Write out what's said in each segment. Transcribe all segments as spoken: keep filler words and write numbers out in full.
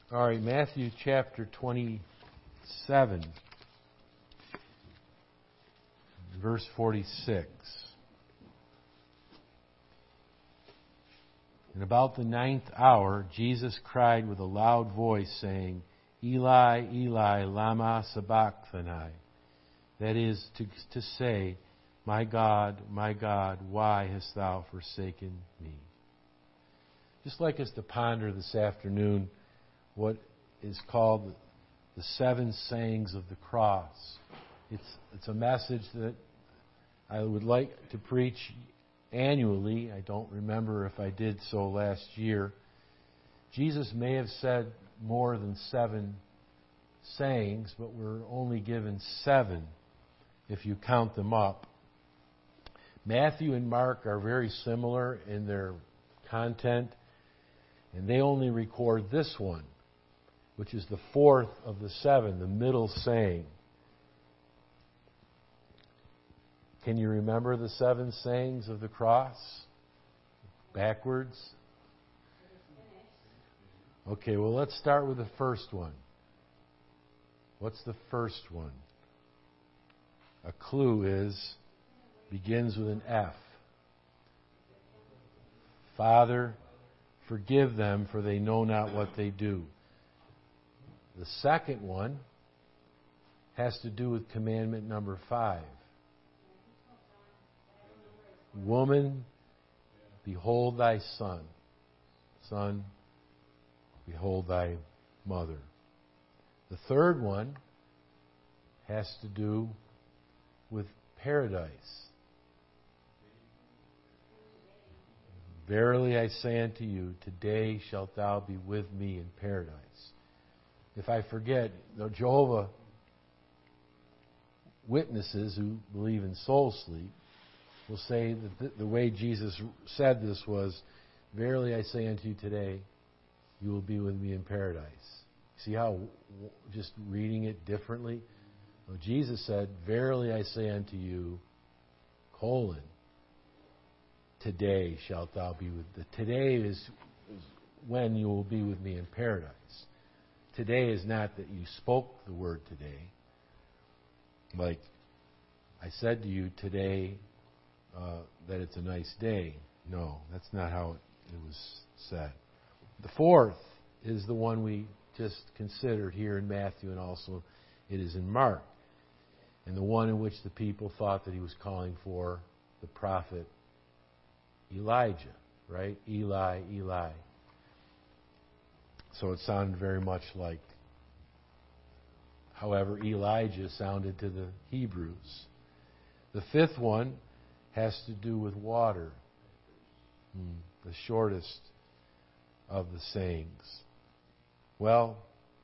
All right, Matthew chapter twenty-seven, verse forty-six. And about the ninth hour, Jesus cried with a loud voice, saying, Eli, Eli, lama sabachthani. That is to, to say, My God, my God, why hast thou forsaken me? Just like us to ponder this afternoon what is called the seven sayings of the cross. It's, it's a message that I would like to preach annually. I don't remember if I did so last year. Jesus may have said more than seven sayings, but we're only given seven if you count them up. Matthew and Mark are very similar in their content, and they only record this one, which is the fourth of the seven, the middle saying. Can you remember the seven sayings of the cross? Backwards? Okay, well, let's start with the first one. What's the first one? A clue is, begins with an F. Father, forgive them, for they know not what they do. The second one has to do with commandment number five. Woman, behold thy son. Son, behold thy mother. The third one has to do with paradise. Verily I say unto you, today shalt thou be with me in paradise. If I forget, the Jehovah Witnesses who believe in soul sleep will say that the, the way Jesus said this was, verily I say unto you today, you will be with me in paradise. See how just reading it differently? Well, Jesus said, verily I say unto you, colon, today shalt thou be with me. Today is, is when you will be with me in paradise. Today is not that you spoke the word today. Like I said to you today uh, that it's a nice day. No, that's not how it was said. The fourth is the one we just considered here in Matthew, and also it is in Mark. And the one in which the people thought that he was calling for the prophet Elijah, right? Eli, Eli. So it sounded very much like however Elijah sounded to the Hebrews. The fifth one has to do with water. Hmm, the shortest of the sayings. Well,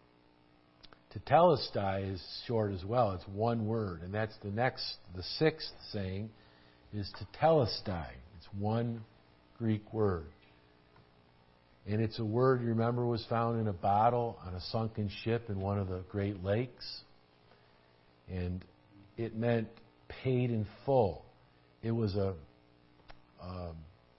tetelestai is short as well. It's one word. And that's the next, the sixth saying is tetelestai. It's one Greek word. And it's a word, you remember, was found in a bottle on a sunken ship in one of the Great Lakes. And it meant paid in full. It was a, um,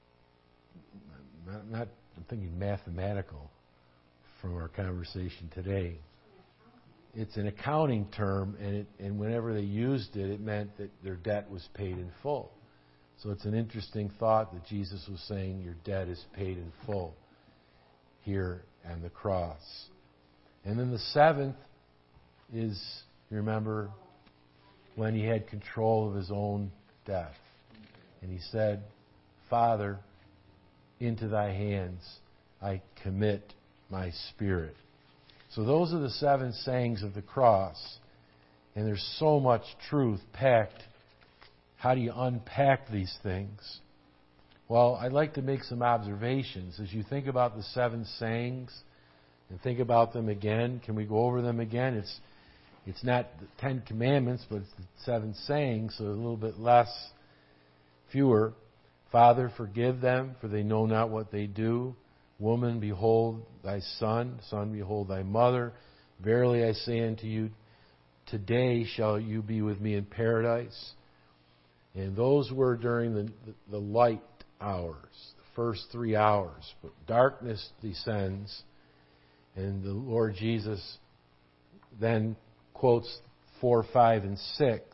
not, not, I'm thinking mathematical from our conversation today. It's an accounting term, and it, and whenever they used it, it meant that their debt was paid in full. So it's an interesting thought that Jesus was saying your debt is paid in full here on the cross. And then the seventh is, you remember, when he had control of his own death. And he said, Father, into thy hands I commit my spirit. So those are the seven sayings of the cross. And there's so much truth packed. How do you unpack these things? Well, I'd like to make some observations. As you think about the seven sayings and think about them again, can we go over them again? It's it's not the Ten Commandments, but it's the seven sayings, so a little bit less, fewer. Father, forgive them, for they know not what they do. Woman, behold thy son. Son, behold thy mother. Verily I say unto you, today shall you be with me in paradise. And those were during the, the, the light hours, the first three hours. But darkness descends, And the Lord Jesus then quotes four, five, and six.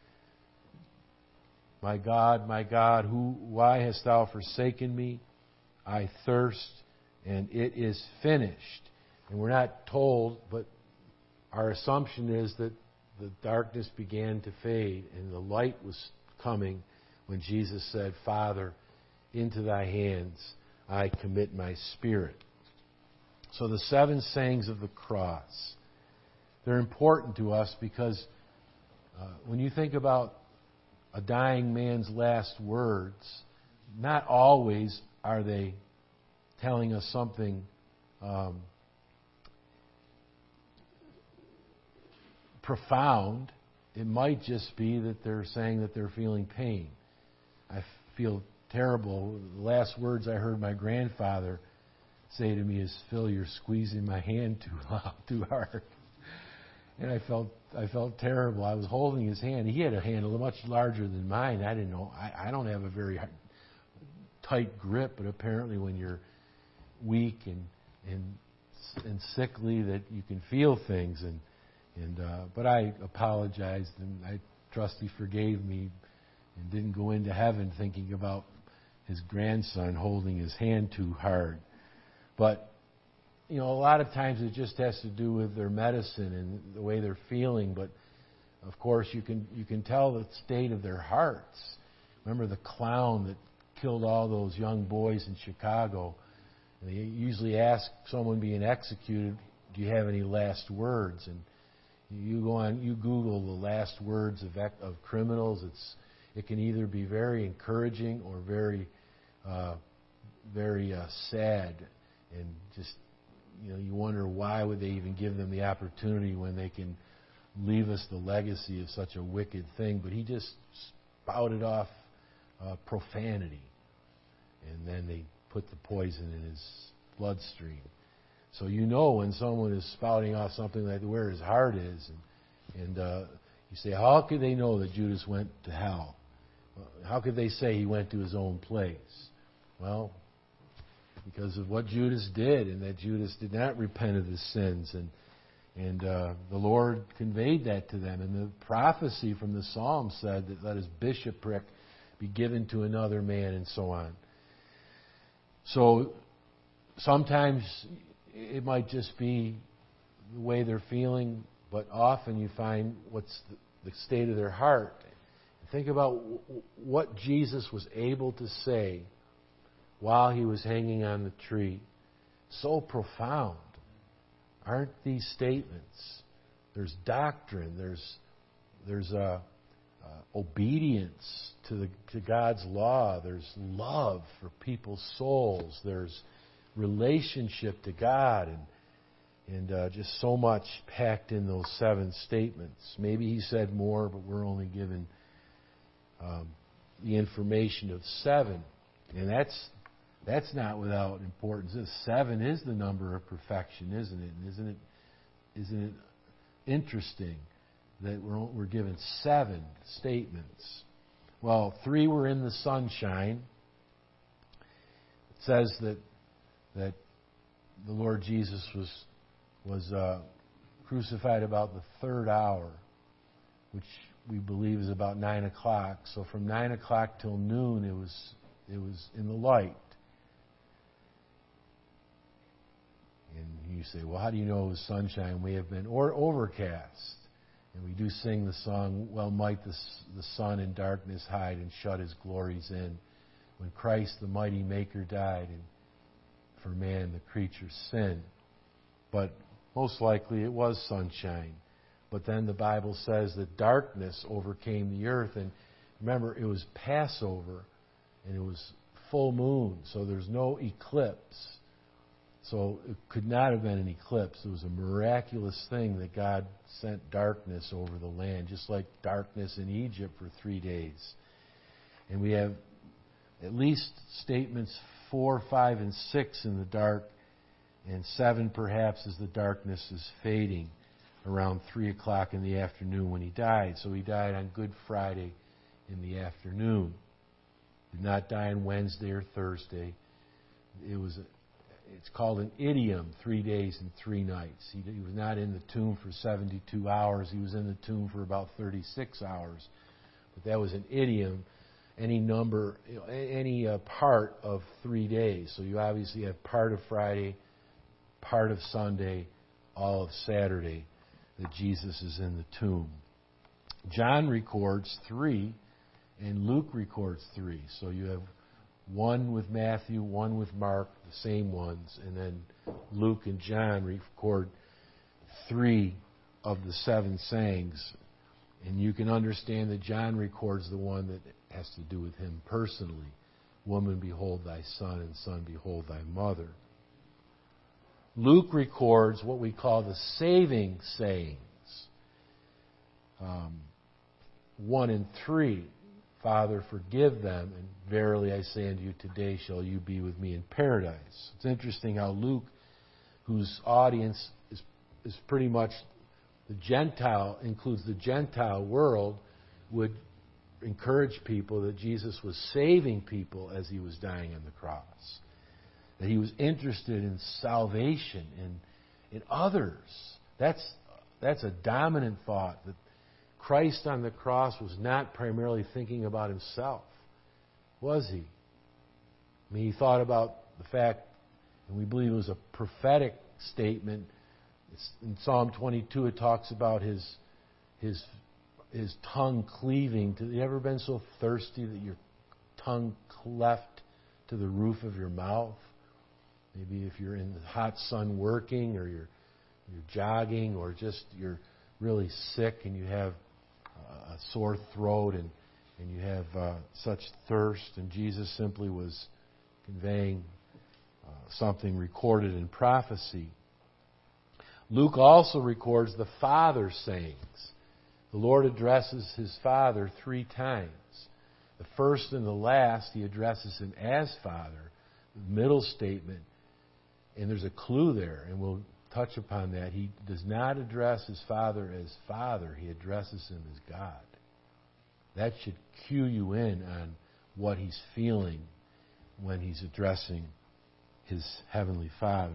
My God, my God, who, why hast thou forsaken me? I thirst, and it is finished. And we're not told, but our assumption is that the darkness began to fade and the light was coming when Jesus said, Father, into thy hands I commit my spirit. So the seven sayings of the cross, they're important to us because uh, when you think about a dying man's last words, not always are they telling us something um, profound. It might just be that they're saying that they're feeling pain. I feel terrible. The last words I heard my grandfather say to me is, Phil, you're squeezing my hand too loud, too hard. And I felt I felt terrible. I was holding his hand. He had a hand a little much larger than mine. I didn't know. I, I don't have a very tight grip, but apparently when you're weak and and and sickly, that you can feel things. And and uh, but I apologized, and I trust he forgave me and didn't go into heaven thinking about his grandson holding his hand too hard. But you know, a lot of times it just has to do with their medicine and the way they're feeling. But of course, you can you can tell the state of their hearts. Remember the clown that killed all those young boys in Chicago? And they usually ask someone being executed, "Do you have any last words?" And you go on, you Google the last words of of criminals. It's it can either be very encouraging or very uh, very uh, sad, and just. You know, you wonder why would they even give them the opportunity when they can leave us the legacy of such a wicked thing. But he just spouted off uh, profanity, and then they put the poison in his bloodstream. So you know when someone is spouting off something like where his heart is, and, and uh, you say, how could they know that Judas went to hell? How could they say he went to his own place? Well, because of what Judas did, and that Judas did not repent of his sins. And and uh, the Lord conveyed that to them. And the prophecy from the Psalm said that let his bishopric be given to another man, and so on. So sometimes it might just be the way they're feeling, but often you find what's the, the state of their heart. Think about what Jesus was able to say while he was hanging on the tree. So profound. Aren't these statements? There's doctrine. There's there's uh, uh, obedience to the to God's law. There's love for people's souls. There's relationship to God, and and uh, just so much packed in those seven statements. Maybe he said more, but we're only given um, the information of seven, and that's. That's not without importance. Seven is the number of perfection, isn't it? And isn't it? Isn't it interesting that we're we're given seven statements? Well, three were in the sunshine. It says that that the Lord Jesus was was uh, crucified about the third hour, which we believe is about nine o'clock. So from nine o'clock till noon, it was it was in the light. And you say, well, how do you know it was sunshine? We have been or overcast. And we do sing the song, well might the, the sun in darkness hide and shut his glories in. When Christ, the mighty Maker, died, and for man, the creature's sin. But most likely it was sunshine. But then the Bible says that darkness overcame the earth. And remember, it was Passover, and it was full moon, so there's no eclipse. So it could not have been an eclipse. It was a miraculous thing that God sent darkness over the land, just like darkness in Egypt for three days. And we have at least statements four, five, and six in the dark, and seven perhaps as the darkness is fading around three o'clock in the afternoon when he died. So he died on Good Friday in the afternoon. Did not die on Wednesday or Thursday. It was it's called an idiom, three days and three nights. He, he was not in the tomb for seventy-two hours. He was in the tomb for about thirty-six hours. But that was an idiom, any number, you know, any uh, part of three days. So you obviously have part of Friday, part of Sunday, all of Saturday that Jesus is in the tomb. John records three, and Luke records three. So you have one with Matthew, one with Mark, the same ones, and then Luke and John record three of the seven sayings. And you can understand that John records the one that has to do with him personally. Woman, behold thy son, and son, behold thy mother. Luke records what we call the saving sayings. Um, one and three. Father, forgive them, and verily I say unto you, today shall you be with me in paradise. It's interesting how Luke, whose audience is, is pretty much the Gentile, includes the Gentile world, would encourage people that Jesus was saving people as he was dying on the cross. That he was interested in salvation in, in others. That's, that's a dominant thought, that Christ on the cross was not primarily thinking about himself, was he? I mean, he thought about the fact, and we believe it was a prophetic statement. It's in Psalm twenty-two, it talks about his his his tongue cleaving to. Have you ever been so thirsty that your tongue cleft to the roof of your mouth? Maybe if you're in the hot sun working, or you're you're jogging, or just you're really sick and you have a sore throat and, and you have uh, such thirst, and Jesus simply was conveying uh, something recorded in prophecy. Luke also records the Father sayings. The Lord addresses his Father three times. The first and the last, he addresses him as Father. The middle statement, and there's a clue there, and we'll touch upon that. He does not address his Father as Father. He addresses him as God. That should cue you in on what he's feeling when he's addressing his Heavenly Father.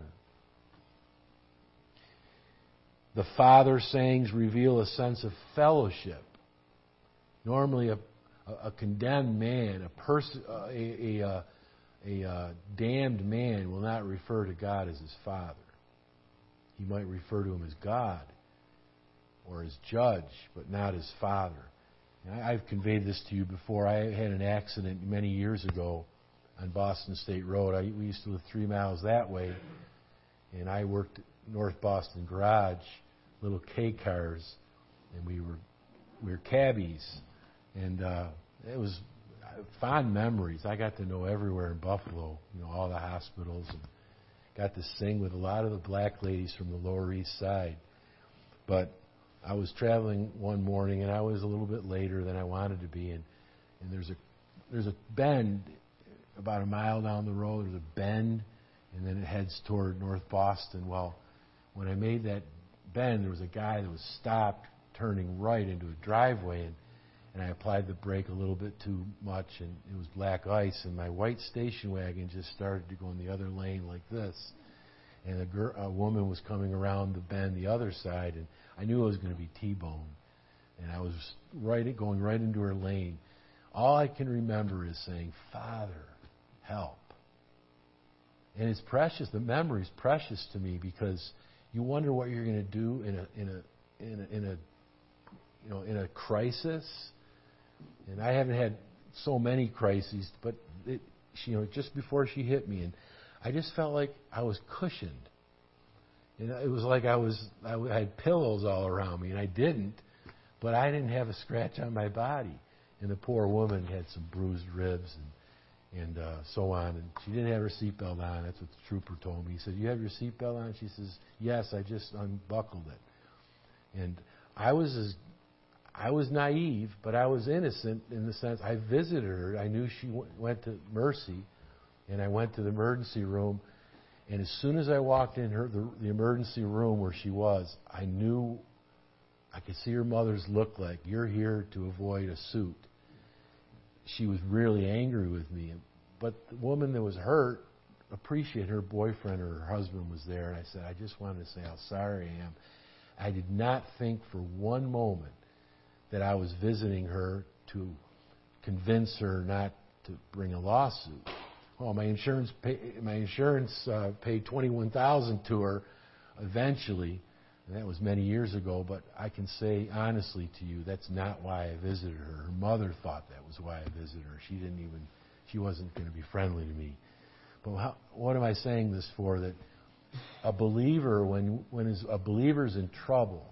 The Father sayings reveal a sense of fellowship. Normally, a, a, a condemned man, a, pers- a, a, a, a damned man will not refer to God as his Father. He might refer to him as God or as Judge, but not as Father. And I, I've conveyed this to you before. I had an accident many years ago on Boston State Road. I, we used to live three miles that way, and I worked at North Boston Garage, little K cars, and we were we were cabbies, and uh, it was fond memories. I got to know everywhere in Buffalo, you know, all the hospitals, and got to sing with a lot of the black ladies from the Lower East Side. But I was traveling one morning, and I was a little bit later than I wanted to be, and, and there's a there's a bend about a mile down the road. There's a bend, and then it heads toward North Boston. Well, when I made that bend, there was a guy that was stopped turning right into a driveway, and, and I applied the brake a little bit too much, and it was black ice, and my white station wagon just started to go in the other lane like this. And a, girl, a woman was coming around the bend the other side, and I knew it was going to be T-bone. And I was right going right into her lane. All I can remember is saying, "Father, help." And it's precious. The memory is precious to me, because you wonder what you're going to do in a in a in a, in a you know in a crisis. And I haven't had so many crises, but it, she, you know, just before she hit me, and I just felt like I was cushioned. And it was like I was I had pillows all around me, and I didn't, but I didn't have a scratch on my body. And the poor woman had some bruised ribs and and uh, so on, and she didn't have her seatbelt on. That's what the trooper told me. He said, "You have your seatbelt on?" She says, "Yes, I just unbuckled it." And I was as I was naive, but I was innocent in the sense I visited her. I knew she w- went to Mercy, and I went to the emergency room. And as soon as I walked in her the, the emergency room where she was, I knew I could see her mother's look like, "You're here to avoid a suit." She was really angry with me. But the woman that was hurt, appreciate her boyfriend or her husband was there, and I said, I just wanted to say how sorry I am. I did not think for one moment that I was visiting her to convince her not to bring a lawsuit. Well, my insurance pay, my insurance uh, paid twenty-one thousand dollars to her eventually, and that was many years ago, but I can say honestly to you, that's not why I visited her. Her mother thought that was why I visited her. She didn't even, she wasn't going to be friendly to me. But how, what am I saying this for? That a believer, when when is, a believer's in trouble,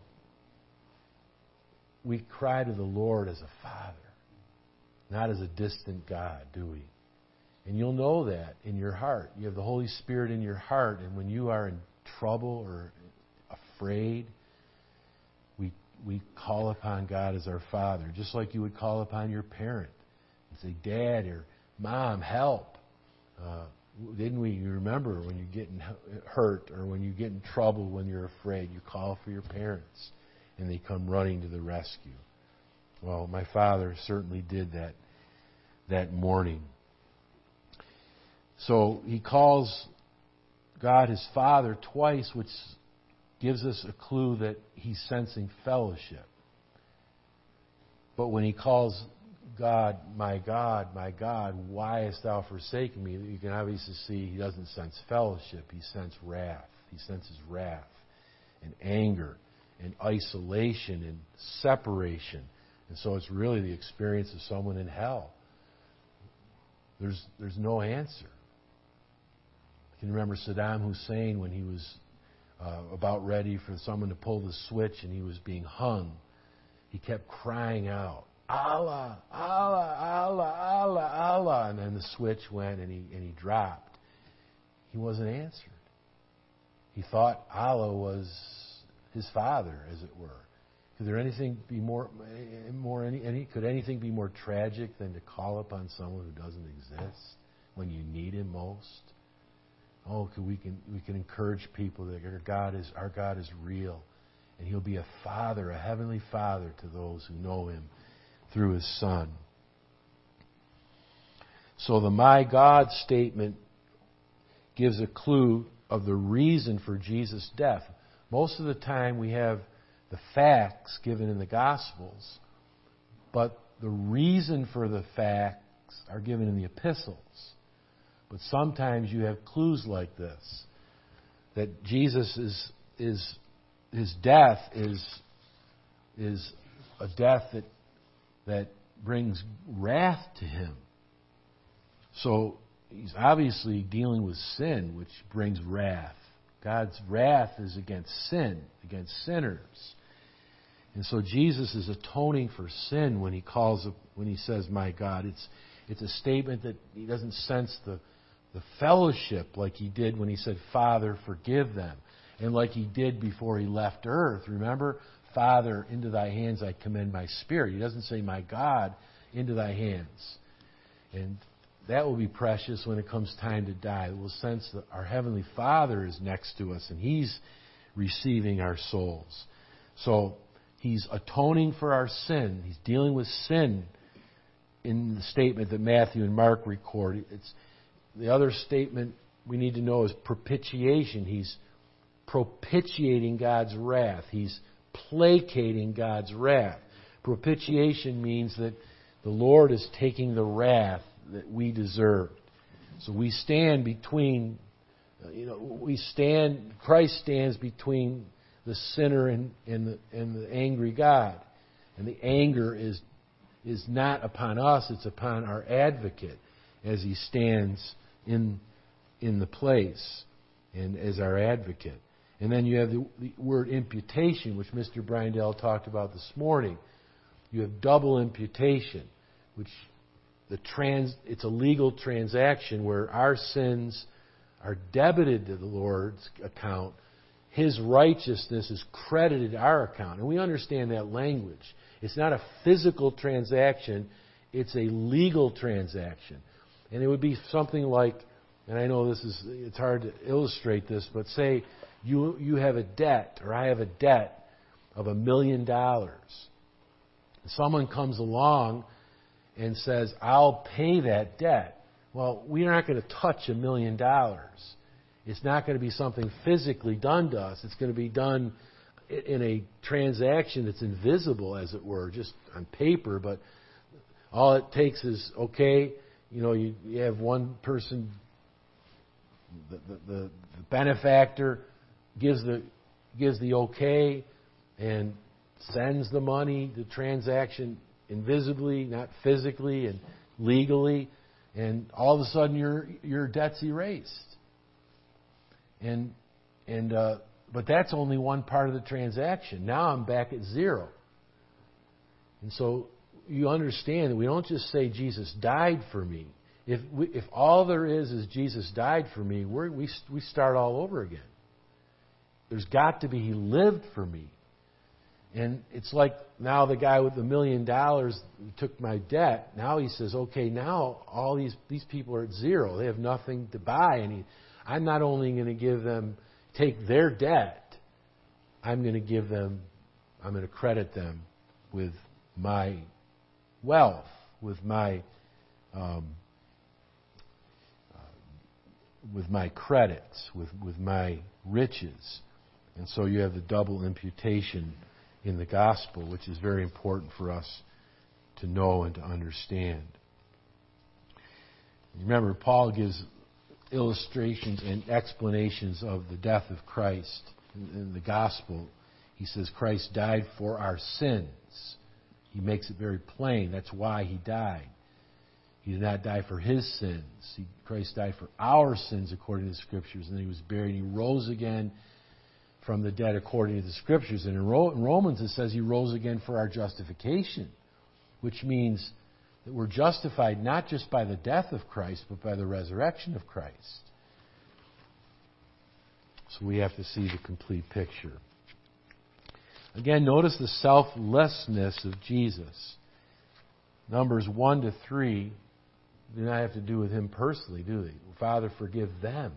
we cry to the Lord as a Father, not as a distant God, do we? And you'll know that in your heart. You have the Holy Spirit in your heart, and when you are in trouble or afraid, we we call upon God as our Father, just like you would call upon your parent and say, Dad or Mom, help. Uh, didn't we? You remember when you're getting hurt or when you get in trouble, when you're afraid, you call for your parents, and they come running to the rescue. Well, my father certainly did that that morning. So he calls God his Father twice, which gives us a clue that he's sensing fellowship. But when he calls God, my God, my God, why hast thou forsaken me? You can obviously see he doesn't sense fellowship. He senses wrath. He senses wrath and anger and isolation and separation. And so it's really the experience of someone in hell. There's, there's no answer. You can remember Saddam Hussein when he was uh, about ready for someone to pull the switch and he was being hung. He kept crying out, Allah, Allah, Allah, Allah, Allah. And then the switch went and he, and he dropped. He wasn't answered. He thought Allah was his father, as it were. Could there anything be more, more any, any, could anything be more tragic than to call upon someone who doesn't exist when you need him most? Oh, could we can we can encourage people that our God is our God is real, and He'll be a Father, a heavenly Father to those who know Him through His Son. So the "My God" statement gives a clue of the reason for Jesus' death. Most of the time we have the facts given in the Gospels, but the reason for the facts are given in the epistles. But sometimes you have clues like this, that Jesus is is his death is is a death that that brings wrath to him. So he's obviously dealing with sin, which brings wrath. God's wrath is against sin, against sinners. And so Jesus is atoning for sin when he calls when he says, "My God." It's it's a statement that he doesn't sense the the fellowship like he did when he said, "Father, forgive them," and like he did before he left earth. Remember, "Father, into thy hands I commend my spirit." He doesn't say, "My God, into thy hands." And that will be precious when it comes time to die. We'll sense that our Heavenly Father is next to us and He's receiving our souls. So He's atoning for our sin. He's dealing with sin in the statement that Matthew and Mark record. It's the other statement we need to know is propitiation. He's propitiating God's wrath. He's placating God's wrath. Propitiation means that the Lord is taking the wrath that we deserved. So we stand between, you know, we stand, Christ stands between the sinner and, and, the, and the angry God. And the anger is, is not upon us, it's upon our advocate as he stands in, in the place and as our advocate. And then you have the, the word imputation, which Mister Bryndell talked about this morning. You have double imputation, which the trans, it's a legal transaction where our sins are debited to the Lord's account. His righteousness is credited to our account. And we understand that language. It's not a physical transaction. It's a legal transaction. And it would be something like, and I know this is, it's hard to illustrate this, but say you, you have a debt, or I have a debt of a million dollars. Someone comes along and says, "I'll pay that debt." Well, we're not going to touch a million dollars. It's not going to be something physically done to us. It's going to be done in a transaction that's invisible, as it were, just on paper. But all it takes is, okay, you know, you, you have one person, the, the, the, the benefactor gives the gives the okay and sends the money, the transaction invisibly, not physically and legally, and all of a sudden your your debt's erased. And and uh, but that's only one part of the transaction. Now I'm back at zero. And so you understand that we don't just say Jesus died for me. If we, if all there is is Jesus died for me, we're, we we start all over again. There's got to be He lived for me. And it's like now the guy with the million dollars took my debt. Now he says, okay, now all these these people are at zero. They have nothing to buy. And he, I'm not only going to give them, take their debt, I'm going to give them, I'm going to credit them with my wealth, with my um, uh, with my credits, with, with my riches. And so you have the double imputation in the gospel, which is very important for us to know and to understand. Remember, Paul gives illustrations and explanations of the death of Christ in, in the gospel. He says Christ died for our sins. He makes it very plain. That's why He died. He did not die for His sins. He, Christ died for our sins according to the Scriptures, and He was buried. He rose again from the dead according to the Scriptures. And in Romans it says He rose again for our justification, which means that we're justified not just by the death of Christ, but by the resurrection of Christ. So we have to see the complete picture. Again, notice the selflessness of Jesus. Numbers one to three do not have to do with Him personally, do they? Father, forgive them.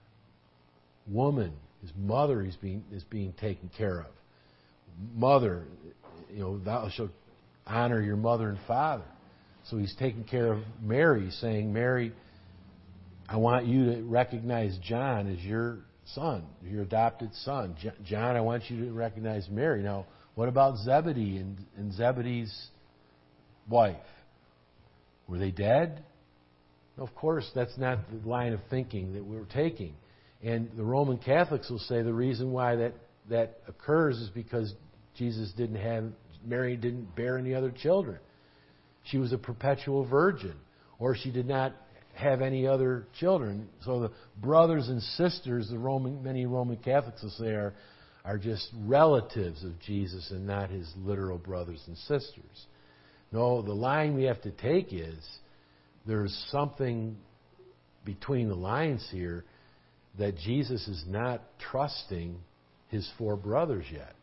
Woman, His mother is being is being taken care of. Mother, you know, thou shalt honor your mother and father. So He's taking care of Mary, saying, Mary, I want you to recognize John as your son, your adopted son. John, I want you to recognize Mary. Now, what about Zebedee and, and Zebedee's wife? Were they dead? No, of course, that's not the line of thinking that we're taking. And the Roman Catholics will say the reason why that, that occurs is because Jesus didn't have, Mary didn't bear any other children. She was a perpetual virgin, or she did not have any other children. So the brothers and sisters, the Roman, many Roman Catholics will say, are, are just relatives of Jesus and not His literal brothers and sisters. No, the line we have to take is there's something between the lines here that Jesus is not trusting His four brothers yet.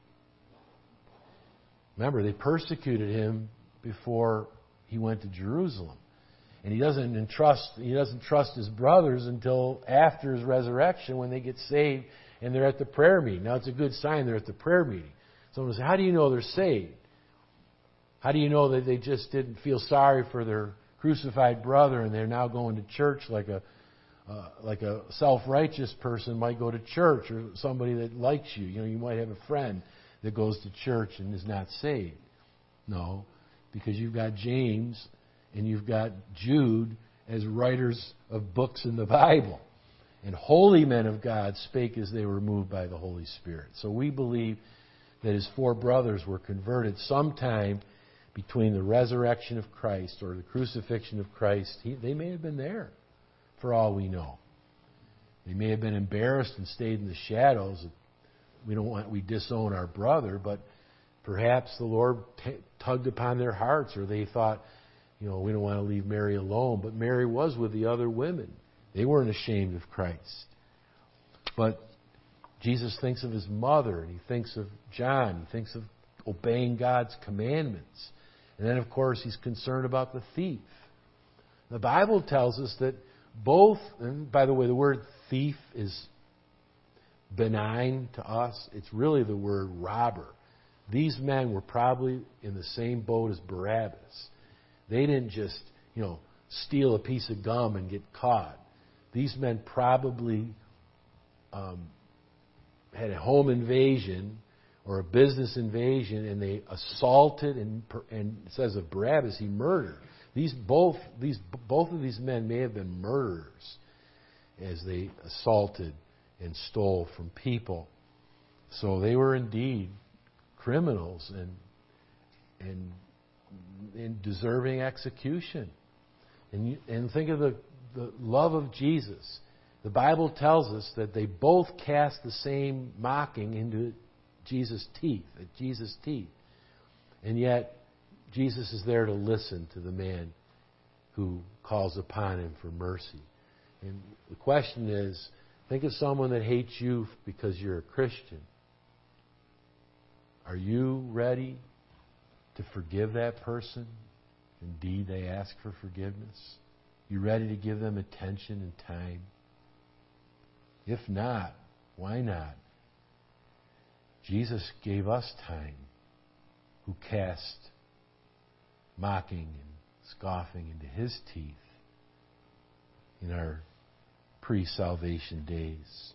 Remember, they persecuted Him before He went to Jerusalem. And He doesn't entrust, He doesn't trust His brothers until after His resurrection when they get saved and they're at the prayer meeting. Now, it's a good sign they're at the prayer meeting. Someone says, how do you know they're saved? How do you know that they just didn't feel sorry for their crucified brother and they're now going to church like a uh, like a self-righteous person might go to church, or somebody that likes you? You know, you might have a friend that goes to church and is not saved. No, because you've got James and you've got Jude as writers of books in the Bible. And holy men of God spake as they were moved by the Holy Spirit. So we believe that His four brothers were converted sometime between the resurrection of Christ or the crucifixion of Christ. He, they may have been there, for all we know. They may have been embarrassed and stayed in the shadows. We don't want, we disown our brother, but perhaps the Lord t- tugged upon their hearts, or they thought, you know, we don't want to leave Mary alone. But Mary was with the other women. They weren't ashamed of Christ. But Jesus thinks of His mother, and He thinks of John. He thinks of obeying God's commandments. And then, of course, He's concerned about the thief. The Bible tells us that both, and by the way, the word thief is benign to us. It's really the word robber. These men were probably in the same boat as Barabbas. They didn't just, you know, steal a piece of gum and get caught. These men probably um, had a home invasion or a business invasion, and they assaulted, and, and it says of Barabbas, he murdered. These both these both of these men may have been murderers as they assaulted and stole from people. So they were indeed criminals and and, and deserving execution. And you, and think of the, the love of Jesus. The Bible tells us that they both cast the same mocking into Jesus' teeth, at Jesus' teeth. And yet, Jesus is there to listen to the man who calls upon him for mercy. And the question is, think of someone that hates you because you're a Christian. Are you ready to forgive that person? Indeed, they ask for forgiveness. You ready to give them attention and time? If not, why not? Jesus gave us time, who cast mocking and scoffing into his teeth in our pre-salvation days.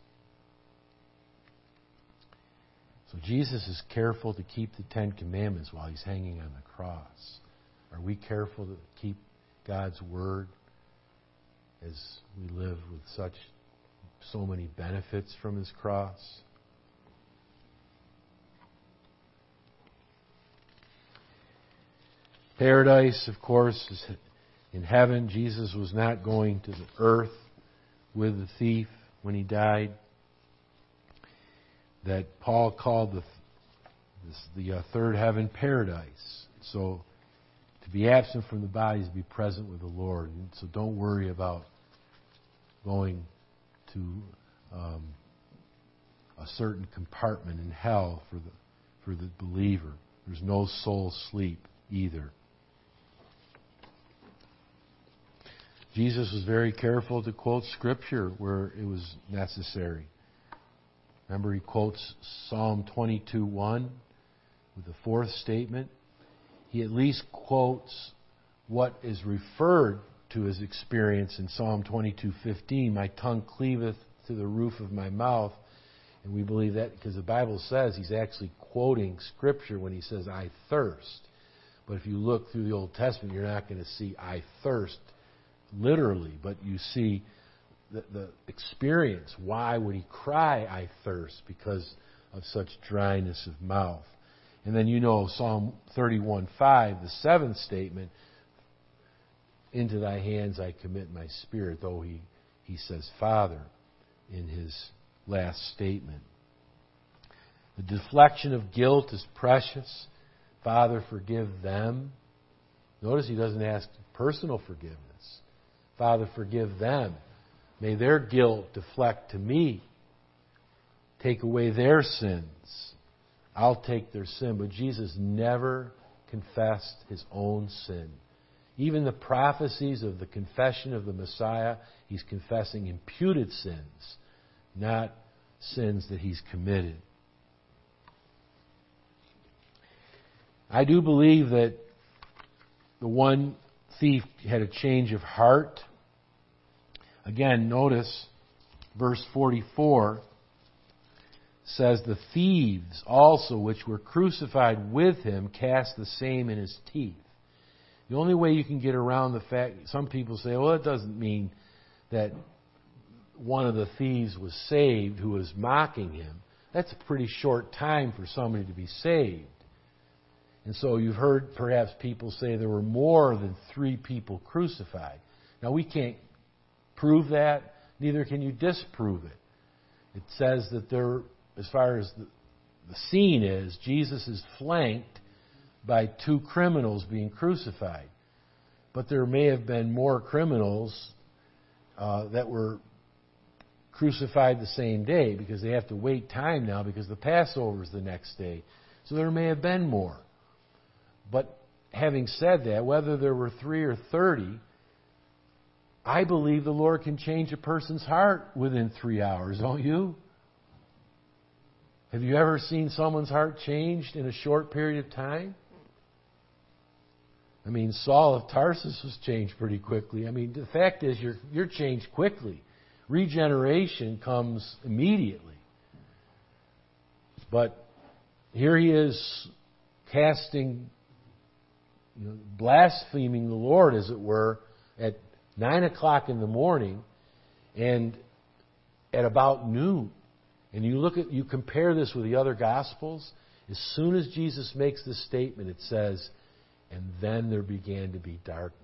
So Jesus is careful to keep the Ten Commandments while he's hanging on the cross. Are we careful to keep God's Word as we live with such so many benefits from his cross? Paradise, of course, is in heaven. Jesus was not going to the earth with the thief when he died. That Paul called the this, the uh, third heaven paradise. So to be absent from the body is to be present with the Lord. And so don't worry about going to um, a certain compartment in hell for the for the believer. There's no soul sleep either. Jesus was very careful to quote Scripture where it was necessary. Remember, he quotes Psalm twenty-two one with the fourth statement. He at least quotes what is referred to his experience in Psalm twenty-two fifteen. My tongue cleaveth to the roof of my mouth. And we believe that because the Bible says he's actually quoting Scripture when he says, I thirst. But if you look through the Old Testament, you're not going to see I thirst literally, but you see the, the experience. Why would he cry, I thirst? Because of such dryness of mouth. And then you know Psalm thirty-one five, the seventh statement, into thy hands I commit my spirit, though he, he says Father in his last statement. The deflection of guilt is precious. Father, forgive them. Notice he doesn't ask personal forgiveness. Father, forgive them. May their guilt deflect to me. Take away their sins. I'll take their sin. But Jesus never confessed his own sin. Even the prophecies of the confession of the Messiah, he's confessing imputed sins, not sins that he's committed. I do believe that the one thief had a change of heart. Again, notice verse forty-four says, the thieves also which were crucified with him cast the same in his teeth. The only way you can get around the fact, some people say, well, it doesn't mean that one of the thieves was saved who was mocking him. That's a pretty short time for somebody to be saved. And so you've heard perhaps people say there were more than three people crucified. Now we can't prove that, neither can you disprove it. It says that there, as far as the, the scene is, Jesus is flanked by two criminals being crucified. But there may have been more criminals uh, that were crucified the same day, because they have to wait time now because the Passover is the next day. So there may have been more. But having said that, whether there were three or thirty, I believe the Lord can change a person's heart within three hours, don't you? Have you ever seen someone's heart changed in a short period of time? I mean, Saul of Tarsus was changed pretty quickly. I mean, the fact is you're, you're changed quickly. Regeneration comes immediately. But here he is casting, you know, blaspheming the Lord, as it were, at nine o'clock in the morning and at about noon. And you look at, you compare this with the other Gospels. As soon as Jesus makes this statement, it says, and then there began to be darkness.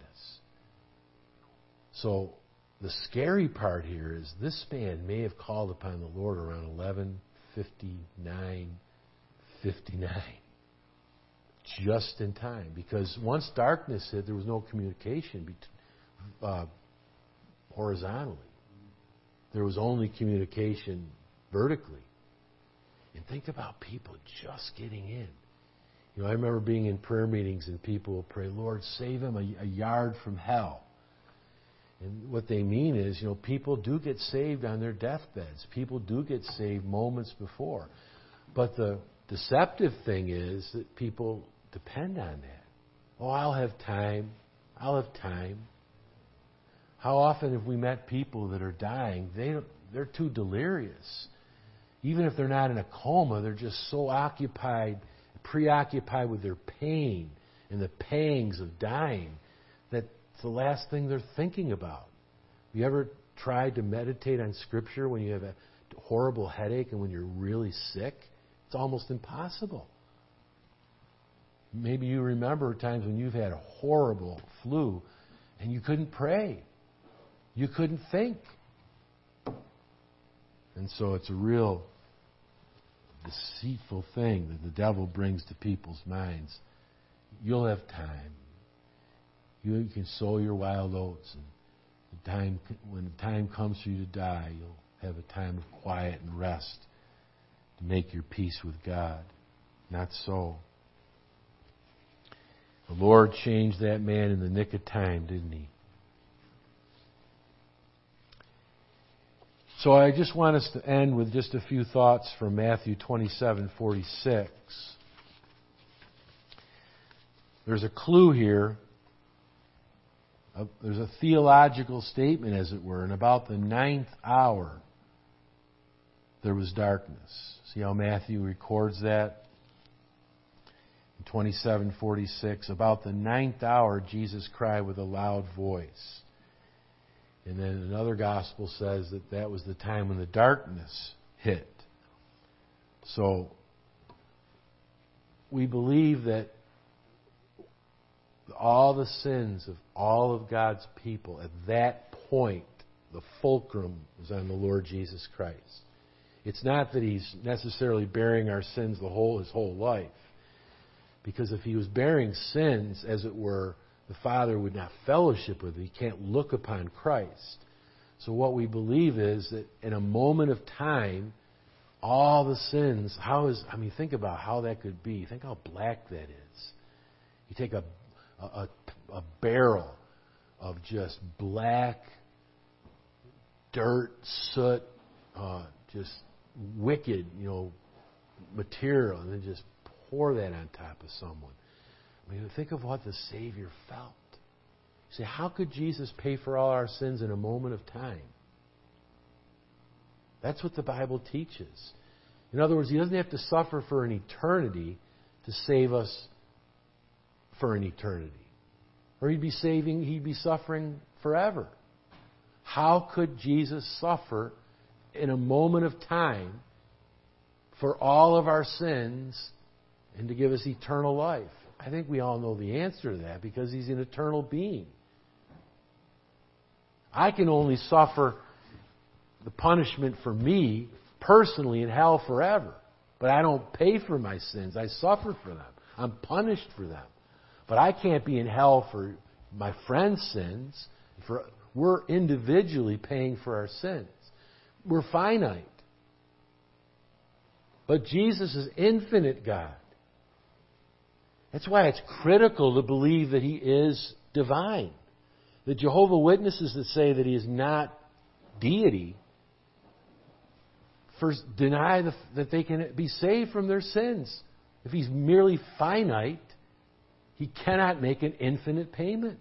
So the scary part here is this man may have called upon the Lord around eleven fifty-nine, fifty-nine. Just in time. Because once darkness hit, there was no communication bet- uh, horizontally. There was only communication vertically. And think about people just getting in. You know, I remember being in prayer meetings and people will pray, Lord, save him a, a yard from hell. And what they mean is, you know, people do get saved on their deathbeds. People do get saved moments before. But the deceptive thing is that people depend on that. Oh, I'll have time. I'll have time. How often have we met people that are dying? They don't, they're too delirious. Even if they're not in a coma, they're just so occupied, preoccupied with their pain and the pangs of dying that it's the last thing they're thinking about. Have you ever tried to meditate on Scripture when you have a horrible headache and when you're really sick? It's almost impossible. Maybe you remember times when you've had a horrible flu and you couldn't pray. You couldn't think. And so it's a real deceitful thing that the devil brings to people's minds. You'll have time. You can sow your wild oats, and the time, when the time comes for you to die, you'll have a time of quiet and rest to make your peace with God. Not so. The Lord changed that man in the nick of time, didn't He? So I just want us to end with just a few thoughts from Matthew twenty-seven forty-six. There's a clue here. There's a theological statement, as it were. And about the ninth hour, there was darkness. See how Matthew records that? In twenty-seven forty-six, about the ninth hour, Jesus cried with a loud voice. And then another gospel says that that was the time when the darkness hit. So we believe that all the sins of all of God's people, at that point, the fulcrum was on the Lord Jesus Christ. It's not that He's necessarily bearing our sins the whole His whole life. Because if He was bearing sins, as it were, the Father would not fellowship with Him. He can't look upon Christ. So what we believe is that in a moment of time, all the sins, how is, I mean, think about how that could be. Think how black that is. You take a, a, a barrel of just black dirt, soot, uh, just wicked, you know, material, and then just pour that on top of someone. I mean, think of what the Savior felt. You say, how could Jesus pay for all our sins in a moment of time? That's what the Bible teaches. In other words, He doesn't have to suffer for an eternity to save us for an eternity. Or He'd be saving, He'd be suffering forever. How could Jesus suffer in a moment of time for all of our sins and to give us eternal life? I think we all know the answer to that because He's an eternal being. I can only suffer the punishment for me personally in hell forever. But I don't pay for my sins. I suffer for them. I'm punished for them. But I can't be in hell for my friend's sins. For, we're individually paying for our sins. We're finite. But Jesus is infinite God. That's why it's critical to believe that He is divine. The Jehovah's Witnesses that say that He is not deity first deny the, that they can be saved from their sins. If He's merely finite, He cannot make an infinite payment.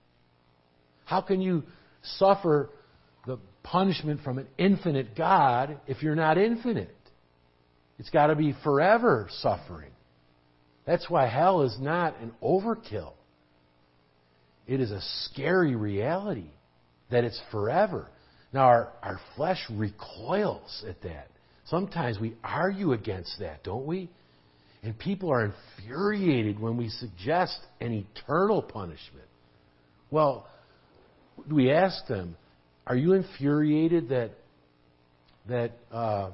How can you suffer the punishment from an infinite God if you're not infinite? It's got to be forever suffering. That's why hell is not an overkill. It is a scary reality that it's forever. Now, our, our flesh recoils at that. Sometimes we argue against that, don't we? And people are infuriated when we suggest an eternal punishment. Well, we ask them, are you infuriated that that uh,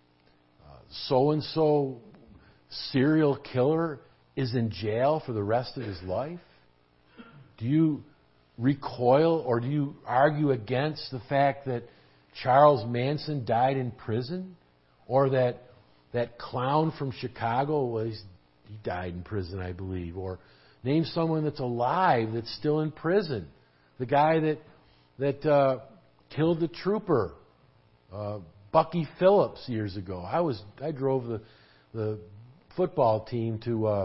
so-and-so serial killer is in jail for the rest of his life? Do you recoil or do you argue against the fact that Charles Manson died in prison? Or that that clown from Chicago, was he died in prison, I believe. Or name someone that's alive that's still in prison. The guy that that uh, killed the trooper, uh, Bucky Phillips, years ago. I was I drove the the football team to uh,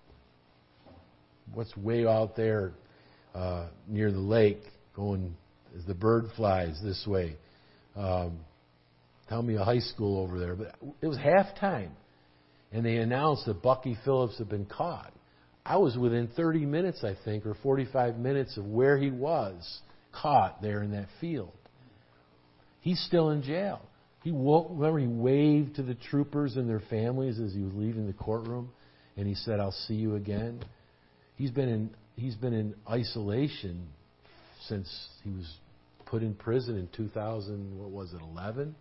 what's way out there uh, near the lake, going as the bird flies this way. Um, Tell me a high school over there. But it was halftime. And they announced that Bucky Phillips had been caught. I was within thirty minutes, I think, or forty-five minutes of where he was caught there in that field. He's still in jail. He woke, remember, he waved to the troopers and their families as he was leaving the courtroom. And he said, I'll see you again. He's been in, he's been in isolation since he was put in prison in two thousand, what was it, eleven?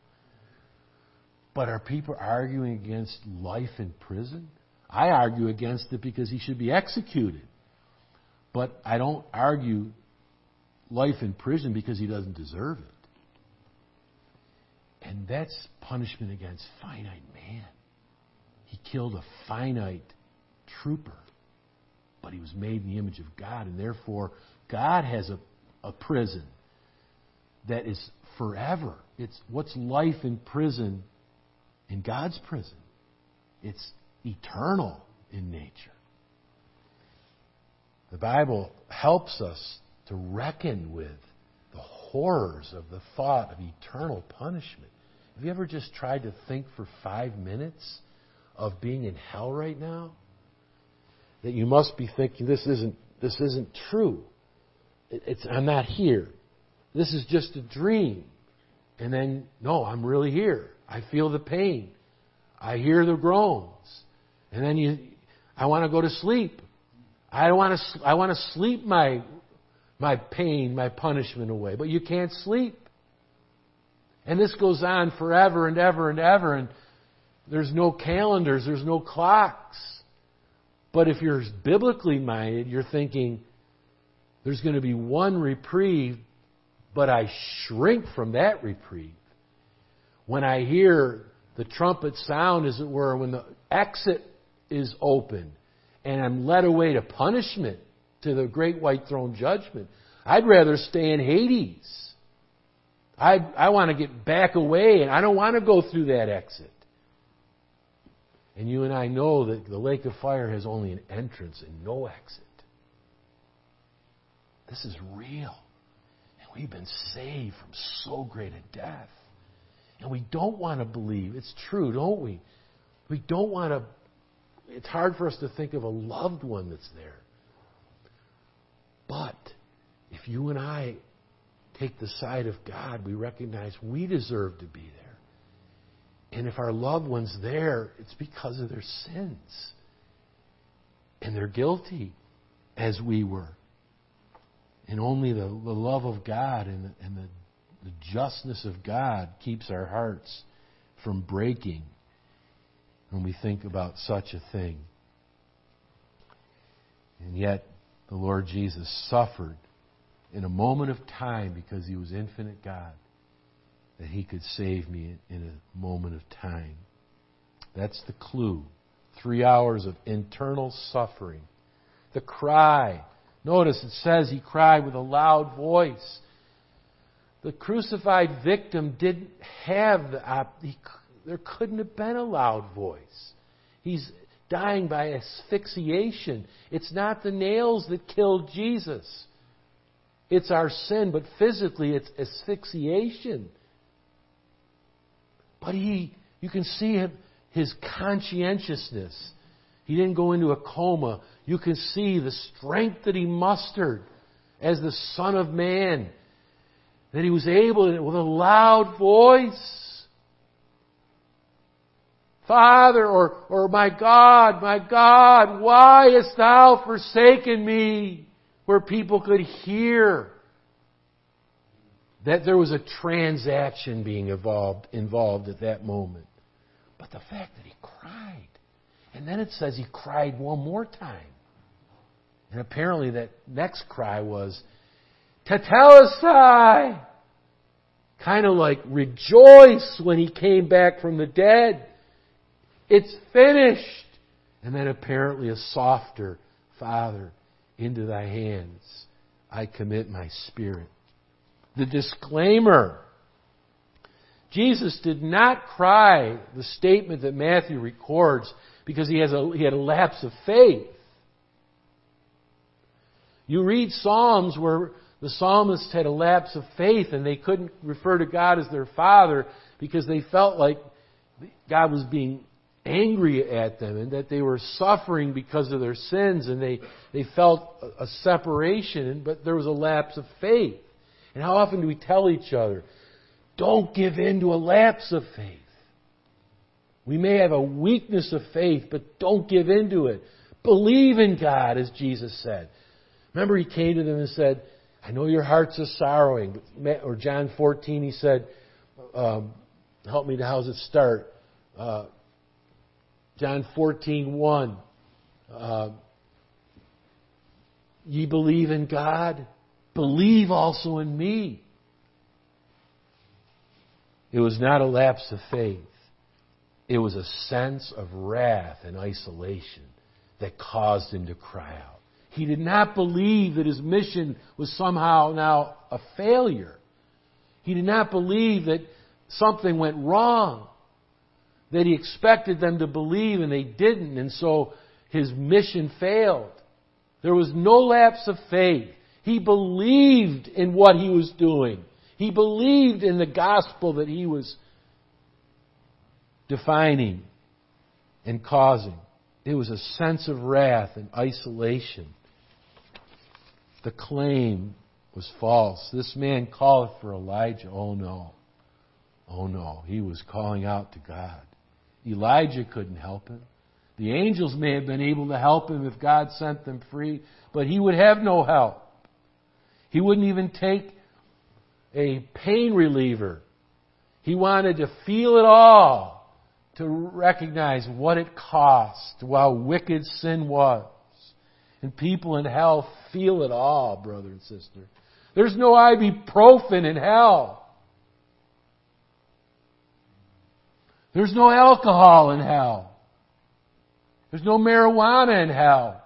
But are people arguing against life in prison? I argue against it because he should be executed. But I don't argue life in prison because he doesn't deserve it. And that's punishment against finite man. He killed a finite trooper. But he was made in the image of God. And therefore, God has a, a prison that is forever. It's what's life in prison in God's prison. It's eternal in nature. The Bible helps us to reckon with the horrors of the thought of eternal punishment. Have you ever just tried to think for five minutes of being in hell right now? That you must be thinking, this isn't this isn't true. It's I'm not here. This is just a dream. And then, no, I'm really here. I feel the pain. I hear the groans. And then you, I want to go to sleep. I want to, I want to sleep my, my pain, my punishment away. But you can't sleep. And this goes on forever and ever and ever. And there's no calendars. There's no clocks. But if you're biblically minded, you're thinking, there's going to be one reprieve, but I shrink from that reprieve. When I hear the trumpet sound, as it were, when the exit is open and I'm led away to punishment, to the great white throne judgment, I'd rather stay in Hades. I, I want to get back away, and I don't want to go through that exit. And you and I know that the lake of fire has only an entrance and no exit. This is real. And we've been saved from so great a death. And we don't want to believe. It's true, don't we? We don't want to. It's hard for us to think of a loved one that's there. But if you and I take the side of God, we recognize we deserve to be there. And if our loved one's there, it's because of their sins. And they're guilty, as we were. And only the, the love of God and the, and the The justness of God keeps our hearts from breaking when we think about such a thing. And yet, the Lord Jesus suffered in a moment of time because He was infinite God, that He could save me in a moment of time. That's the clue. Three hours of internal suffering. The cry. Notice it says He cried with a loud voice. The crucified victim didn't have the op- he, there couldn't have been a loud voice. He's dying by asphyxiation. It's not the nails that killed Jesus. It's our sin, but physically it's asphyxiation. But he, you can see him, his conscientiousness. He didn't go into a coma. You can see the strength that he mustered as the Son of Man. That he was able, to, with a loud voice, Father, or, or my God, my God, why hast thou forsaken me? Where people could hear that there was a transaction being involved, involved at that moment. But the fact that he cried. And then it says he cried one more time. And apparently that next cry was, Tetelestai! Kind of like rejoice when he came back from the dead. It's finished. And then apparently a softer, Father, into thy hands I commit my spirit. The disclaimer. Jesus did not cry, the statement that Matthew records, because he has a, he had a lapse of faith. You read Psalms where the psalmists had a lapse of faith and they couldn't refer to God as their Father because they felt like God was being angry at them and that they were suffering because of their sins and they, they felt a, a separation, but there was a lapse of faith. And how often do we tell each other, don't give in to a lapse of faith. We may have a weakness of faith, but don't give in to it. Believe in God, as Jesus said. Remember, he came to them and said, I know your hearts are sorrowing. Or John fourteen, he said, um, help me to how's it start? Uh, John fourteen one. Uh, ye believe in God, believe also in me. It was not a lapse of faith. It was a sense of wrath and isolation that caused him to cry out. He did not believe that his mission was somehow now a failure. He did not believe that something went wrong, that he expected them to believe and they didn't, and so his mission failed. There was no lapse of faith. He believed in what he was doing. He believed in the gospel that he was defining and causing. It was a sense of wrath and isolation. The claim was false. This man calleth for Elijah. Oh no. Oh no. He was calling out to God. Elijah couldn't help him. The angels may have been able to help him if God sent them free, but he would have no help. He wouldn't even take a pain reliever. He wanted to feel it all, to recognize what it cost, how wicked sin was. And people in hell feel it all, brother and sister. There's no ibuprofen in hell. There's no alcohol in hell. There's no marijuana in hell.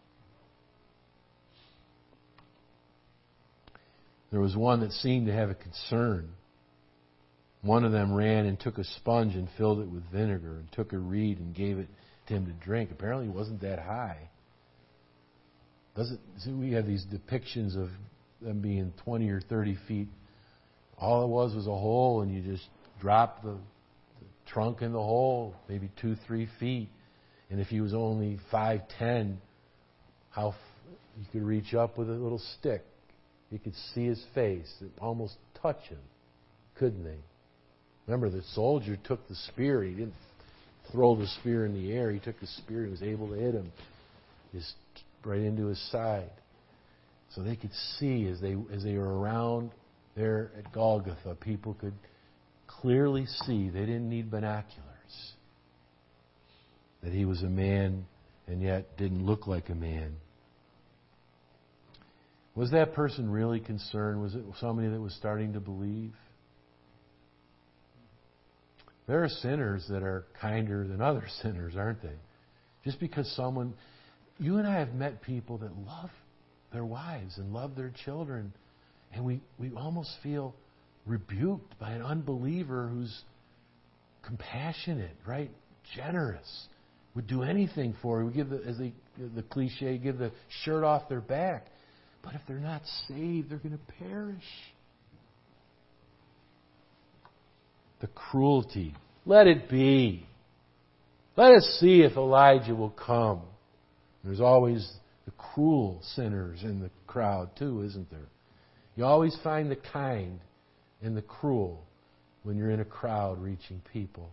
There was one that seemed to have a concern. One of them ran and took a sponge and filled it with vinegar and took a reed and gave it to him to drink. Apparently it wasn't that high. Doesn't see, we have these depictions of them being twenty or thirty feet. All it was was a hole, and you just drop the, the trunk in the hole, maybe two, three feet. And if he was only five, ten, how f- you could reach up with a little stick. You could see his face, almost touch him, couldn't they? Remember, the soldier took the spear. He didn't throw the spear in the air. He took the spear. He was able to hit him just right into his side. So they could see as they as they were around there at Golgotha, people could clearly see. They didn't need binoculars. That he was a man and yet didn't look like a man. Was that person really concerned? Was it somebody that was starting to believe? There are sinners that are kinder than other sinners, aren't they? Just because someone... You and I have met people that love their wives and love their children, and we, we almost feel rebuked by an unbeliever who's compassionate, right? Generous, would do anything for you. We give the, as the, the cliche, give the shirt off their back. But if they're not saved, they're going to perish. The cruelty. Let it be. Let us see if Elijah will come. There's always the cruel sinners in the crowd too, isn't there? You always find the kind and the cruel when you're in a crowd reaching people.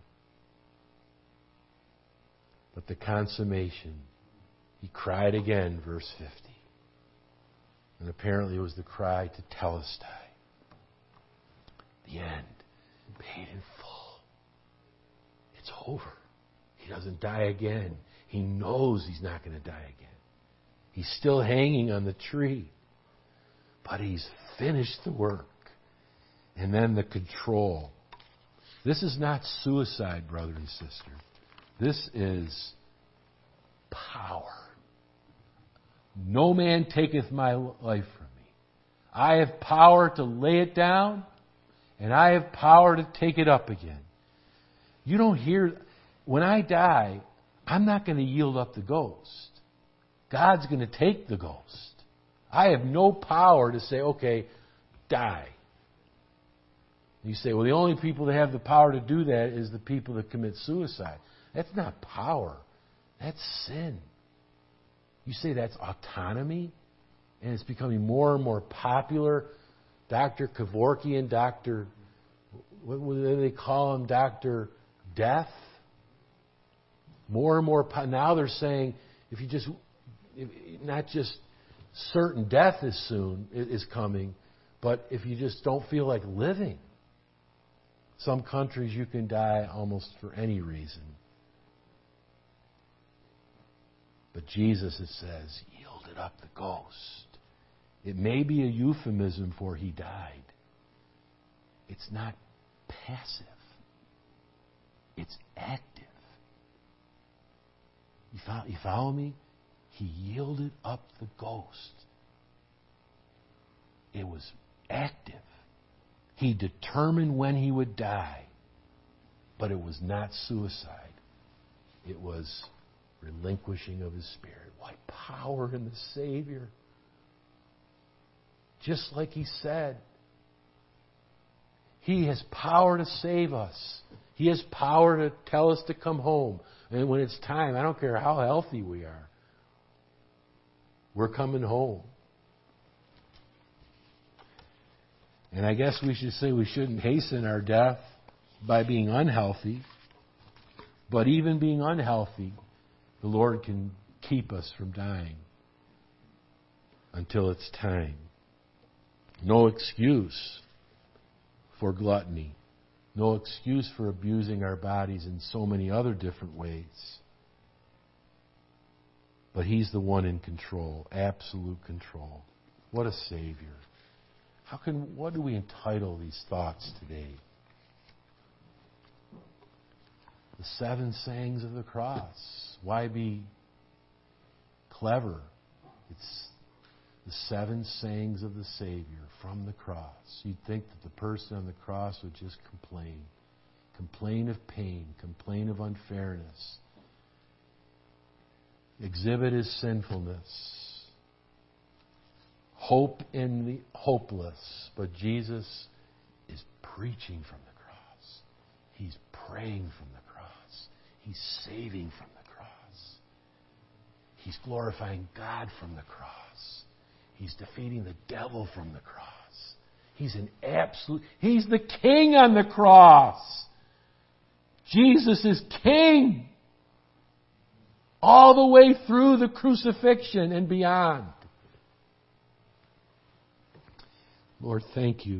But the consummation, he cried again, verse fifty. And apparently it was the cry to Telestai. The end. Paid in full. It's over. He doesn't die again. He knows he's not going to die again. He's still hanging on the tree. But he's finished the work. And then the control. This is not suicide, brother and sister. This is power. No man taketh my life from me. I have power to lay it down, and I have power to take it up again. You don't hear... When I die, I'm not going to yield up the ghost. God's going to take the ghost. I have no power to say, okay, die. You say, well, the only people that have the power to do that is the people that commit suicide. That's not power. That's sin. You say that's autonomy, and it's becoming more and more popular. Doctor Kevorkian, Doctor, what do they call him? Doctor Death. More and more, now they're saying, if you just, if, not just certain death is soon, is coming, but if you just don't feel like living. Some countries you can die almost for any reason. But Jesus, it says, yielded up the ghost. It may be a euphemism for he died. It's not passive. It's active. You follow, you follow me? He yielded up the ghost. It was active. He determined when he would die. But it was not suicide. It was relinquishing of his spirit. What power in the Savior. Just like he said. He has power to save us. He has power to tell us to come home. And when it's time, I don't care how healthy we are. We're coming home. And I guess we should say we shouldn't hasten our death by being unhealthy. But even being unhealthy, the Lord can keep us from dying until it's time. No excuse for gluttony. No excuse for abusing our bodies in so many other different ways. But He's the one in control, absolute control. What a Savior. How can, what do we entitle these thoughts today? The seven sayings of the cross. Why be clever? It's the seven sayings of the Savior from the cross. You'd think that the person on the cross would just complain. Complain of pain. Complain of unfairness. Exhibit his sinfulness. Hope in the hopeless. But Jesus is preaching from the cross. He's praying from the cross. He's saving from the cross. He's glorifying God from the cross. He's defeating the devil from the cross. He's an absolute... He's the King on the cross. Jesus is King. All the way through the crucifixion and beyond. Lord, thank you.